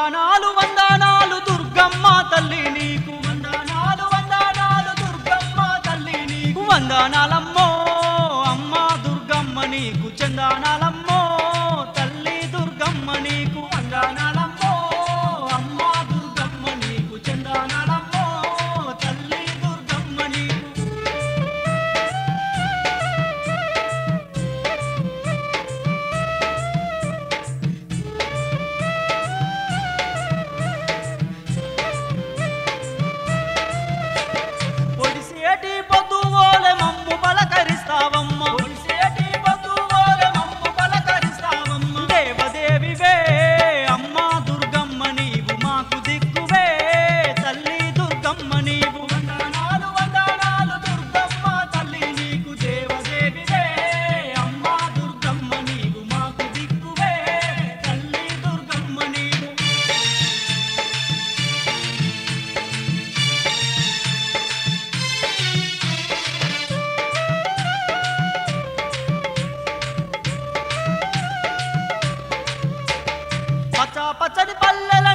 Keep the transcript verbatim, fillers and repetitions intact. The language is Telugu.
వందనాలు వందనాలు దుర్గమ్మ తల్లి నీకు వందనాలు వందనాలు దుర్గమ్మ తల్లి నీకు వందనాలమ్మో అమ్మ దుర్గమ్మ నీకు చందనాలమ్మో తల్లి దుర్గమ్మ నీకు వందనాలమ్మో అమ్మ దుర్గమ్మ నీకు చందనాలమ్మో తల్లి దుర్గమ్మ నీకు పొడిసేటి పొద్దువోలే మమ్ము పలకరిస్తావమ్మ పొడిసేటి పొద్దువోలే మమ్ము పలకరిస్తావమ్మ దేవదేవివే అమ్మ దుర్గమ్మ నీవు మాకు దిక్కువే తల్లి దుర్గమ్మ నీవు వందనాలు వందనాలు దుర్గమ్మ తల్లి నీకు దేవదేవివే అమ్మ దుర్గమ్మ నీవు మాకు దిక్కువే తల్లి దుర్గమ్మ నీవు పచ్చ పచ్చడి పల్లెల